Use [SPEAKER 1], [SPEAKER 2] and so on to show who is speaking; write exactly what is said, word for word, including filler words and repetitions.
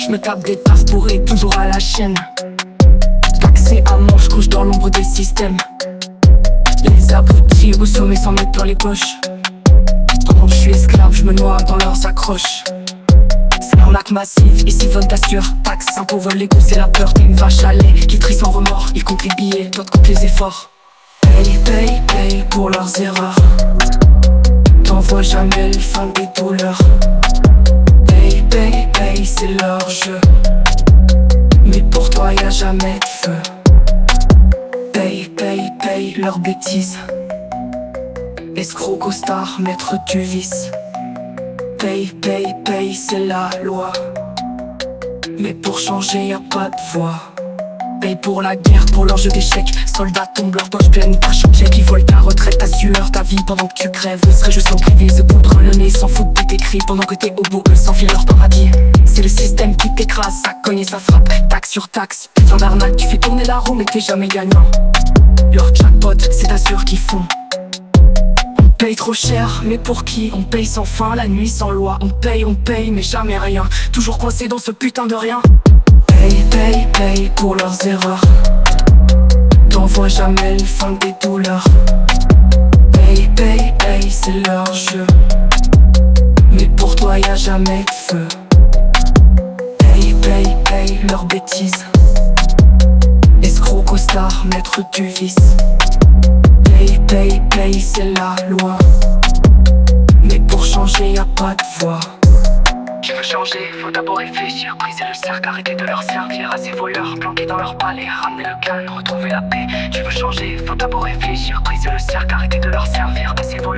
[SPEAKER 1] Je me tape des tasses bourrées toujours à la chaîne. Taxé à mort, je couche dans l'ombre des systèmes. Les abrutis au sommet s'en mettent dans les poches. Pendant que je suis esclave, je me noie dans leurs accroches. C'est l'arnaque massive, ici veulent t'assure. Taxe, impôts, veulent les goûts, c'est la peur. T'es une vache à lait qui trie sans remords. Ils comptent les billets, d'autres comptent les efforts. Paye, paye, paye pour leurs erreurs. T'envoies jamais les fins des douleurs. Paye, paye, paye, c'est leur jeu. Mais pour toi y'a jamais de feu. Paye, paye, paye leurs bêtises. Escroc, costard, maître du vice. Paye, paye, paye, c'est la loi. Mais pour changer y'a pas de voix. Paye pour la guerre, pour leur jeu d'échecs. Soldats tombent leur poche pleine, ta chèque. Ils volent ta retraite, ta sueur, ta vie pendant que tu crèves. Ce serait juste en privé, se poudre le nez, s'en foutent de tes cris. Pendant que t'es au bout, eux s'enfilent leur paradis. C'est le système qui t'écrase, ça cogne et ça frappe. Taxe sur taxe, putain d'arnaque, tu fais tourner la roue mais t'es jamais gagnant. Leur jackpot, c'est ta sœur qui font. On paye trop cher, mais pour qui? On paye sans fin, la nuit sans loi. On paye, on paye, mais jamais rien. Toujours coincé dans ce putain de rien. Paye, paye, paye pour leurs erreurs. T'envoies jamais le fin des douleurs. Paye, paye, paye, c'est leur jeu. Mais pour toi y'a jamais de feu. Paye, paye, paye leurs bêtises. Escroc, costard, maître du vice. Paye, paye, paye, c'est la loi. Mais pour changer y'a pas de voix. Tu veux changer, faut d'abord réfléchir. Briser le cercle, arrêter de leur servir à ces voleurs planqués dans leur palais. Ramener le calme, retrouver la paix. Tu veux changer, faut d'abord réfléchir. Briser le cercle, arrêter de leur servir à ces voleurs.